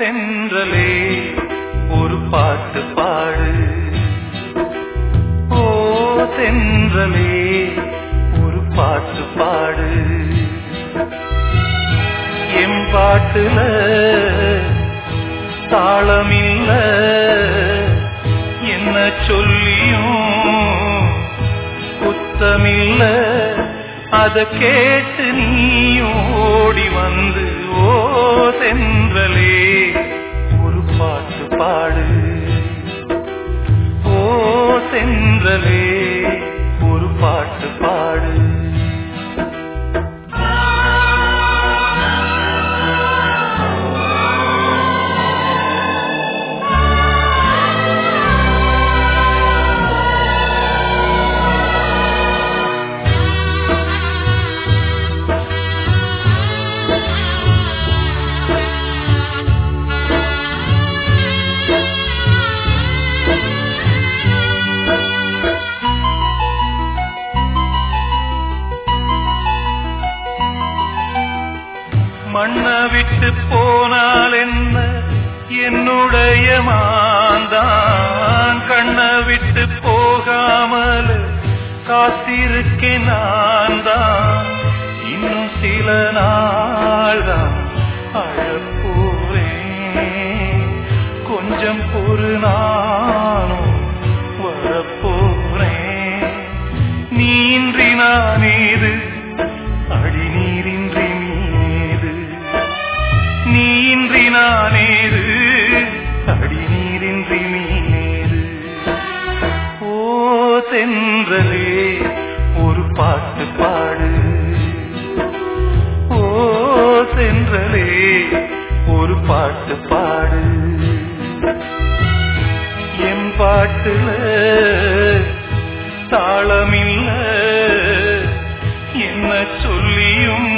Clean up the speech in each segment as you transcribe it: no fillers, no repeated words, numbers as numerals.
தென்றலே ஒரு பாட்டு பாடு, ஓ தென்றலே ஒரு பாட்டு பாடு. எம் பாட்டுல தாளமில்ல, என்ன சொல்லியும் குத்தமில்ல. அத கேட்டு நீயும் ஓடி வந்து, ஓ தென்றலே ஒரு பாட்டு பாடு, ஓ தென்றலே ஒரு பாட்டு பாடு. மண்ண விட்டு போனால் என்ன என்னுடைய மாந்தான், கண்ண விட்டு போகாமல் காத்திருக்கேன் நான் தான். இன்னும் சில நாள் தான் அழப்போறேன், கொஞ்சம் பொறு நானும் வரப்போறேன். நீன்றி நான் ஏது அடி நீரின்றி நீன்றி நானேது அடி நீரின்றி நீனேது. ஓ தென்றலே ஒரு பாட்டு பாடு, ஓ தென்றலே ஒரு பாட்டு பாடு. என் பாட்டுல தாளமில்ல, என்ன சொல்லியும்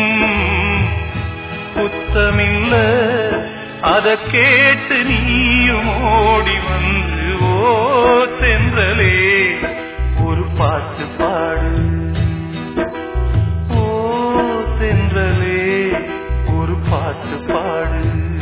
குத்தமில்ல. அத கேட்டு நீயும் ஓடி வந்து, ஓ தென்றலே ஒரு பாட்டு பாடு, ஓ தென்றலே ஒரு பாட்டு பாடு.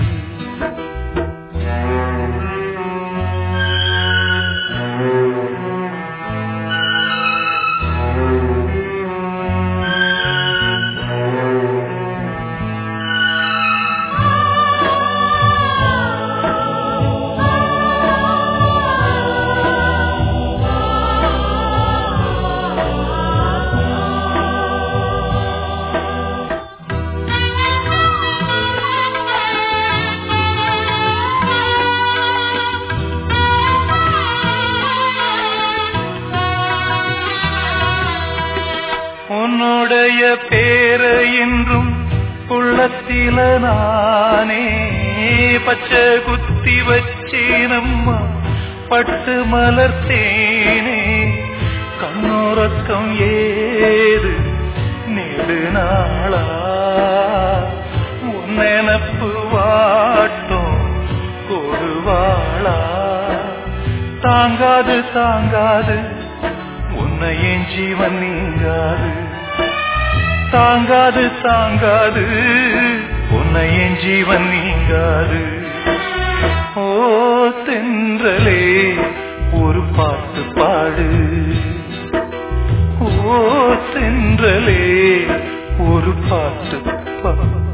உன்னுடைய பேரை என்றும் உள்ளத்தில நானே பச்சை குத்தி வச்சேனம்மா, பட்டு மலர்த்தேனே. கண்ணோரக்கம் ஏது நெடுநாளா, உன் நினப்பு வாட்டும் கொடுவாளா. தாங்காது தாங்காது உன்னை என் ஜீவன் நீங்காது, தாங்காது தாங்காது உன்னை என் ஜீவன் நீங்காது. ஓ தென்றலே ஒரு பாட்டு பாடு, ஓ தென்றலே ஒரு பாட்டு பாடு.